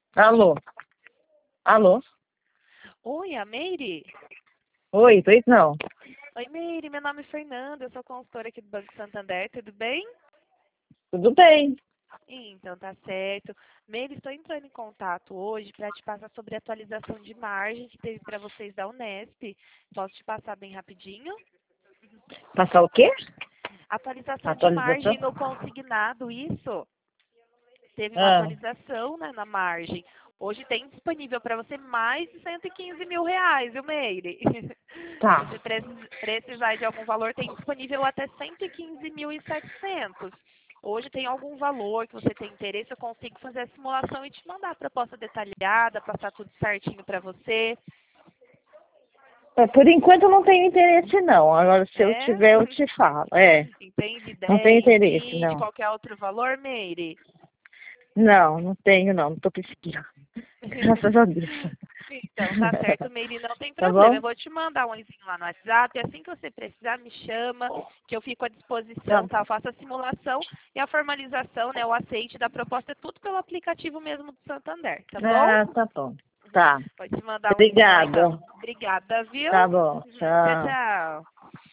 Alô? Alô? Oi, a Meire? Oi, pois não. Oi, Meire, meu nome é Fernanda, eu sou consultora aqui do Banco Santander, tudo bem? Tudo bem? Então, tá certo. Meire, estou entrando em contato hoje para te passar sobre a atualização de margem que teve para vocês da Unesp. Posso te passar bem rapidinho? Passar o quê? Atualização de Atualização? margem no consignado, isso? Teve uma Ah, atualização, né, na margem. Hoje tem disponível para você mais de 115 mil reais, viu, Meire? Se tá. você precisar de algum valor, tem disponível até 115.700. Hoje tem algum valor que você tem interesse, eu consigo fazer a simulação e te mandar a proposta detalhada, passar tudo certinho para você. Por enquanto eu não tenho interesse, não. Agora, se eu É? tiver, eu te falo. Entende? Não tenho 10, interesse, 20, não. qualquer outro valor, Meire? Não tenho, não. Não tô pesquisando. Graças a Deus. Então, tá certo, Meire, não tem Tá problema. bom? Eu vou te mandar um linkzinho lá no WhatsApp. E assim que você precisar, me chama, que eu fico à Tá. disposição, tá? Eu faço a simulação e a formalização, né? O aceite da proposta é tudo pelo aplicativo mesmo do Santander, tá bom? Ah, tá bom. Tá. Pode te mandar um linkzinho lá, então. Obrigada. Obrigada, viu? Tá bom. Tchau, Tchau. tchau.